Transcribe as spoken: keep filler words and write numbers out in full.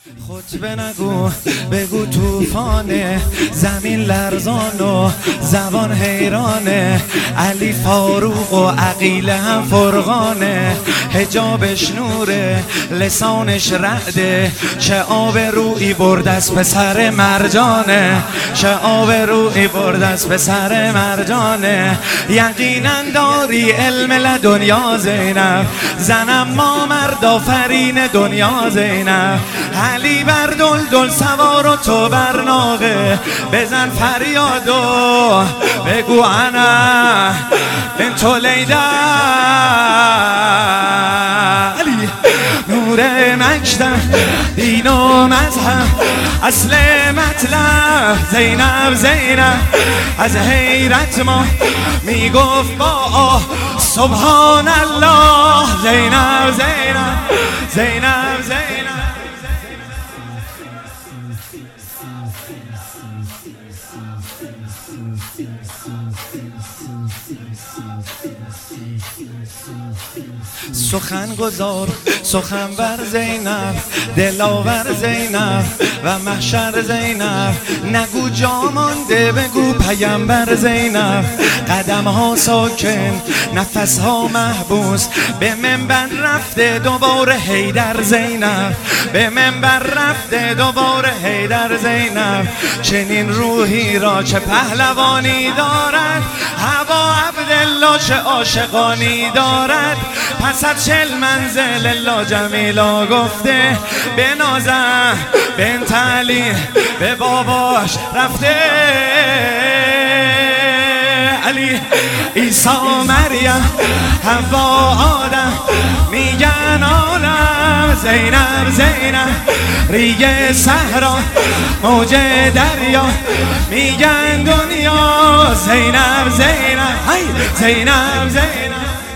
خطبه نگو بگو توفانه، زمین لرزان و زبان حیرانه، علی فاروق و عقیله هم فرقانه، حجابش نوره لسانش رعده، چه آب روی برد از پسر مرجانه، چه آب روی برد از پسر مرجانه. یقینا داری علم لدنیا زینب، زنم ما مرد آفرین دنیا زینب، علی بر دل دل سوار و تو بر ناقه، بزن فریاد و بگو انا بنت لیلا. علی نور مکتب دین و مذهب اصل مطلب، زینب زینب از حیرت ما میگفت با سبحان الله، زینب زینب زینب زینب. سخن گذار سخن بر زینب، دلاور زینب و محشر زینب، نگو جا مانده بگو پیمبر زینب، قدم ها ساکن نفس ها محبوس، به منبر رفته دوباره حیدر زینب، به منبر رفته دوباره حیدر زینب. چنین روحی را چه پهلوانی دارد، هوا عبدالله چه عاشقانی دارد، پس از چل منزل الله جمیلا گفته بنازم بنت علی به باباش رفته. علی عیسی مریم حوا آدم میگن عالم، زینب زینب ریگ صحرا موج دریا میگن دنیا، زینب زینب زینب زینب